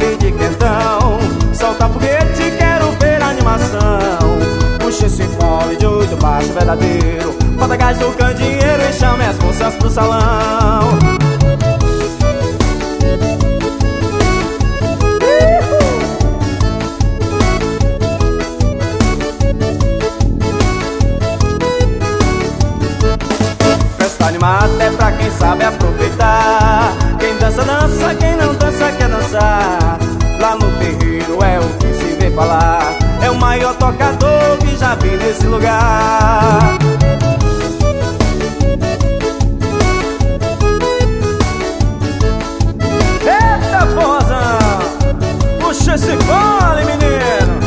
gole de quentão. Solta foguete, quero ver animação. Puxa esse fole de 8 baixo verdadeiro. Bota gás no candeeiro e chame as moças pro salão. Festa animada é pra quem sabe aproveitar. Quem dança, dança, quem não dança quer dançar. Lá no terreiro é o que se vê falar. É o maior tocador que já vi nesse lugar. Eita, forrozão! Puxa esse fole, menino!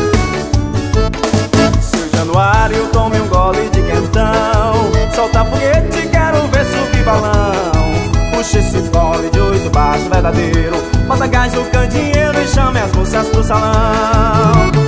Seu Januário, tome um gole de quentão. Solta foguete, quero ver subir balão. Puxa esse fole de 8 baixo verdadeiro. Bota gás no candeeiro e chame as moças pro salão.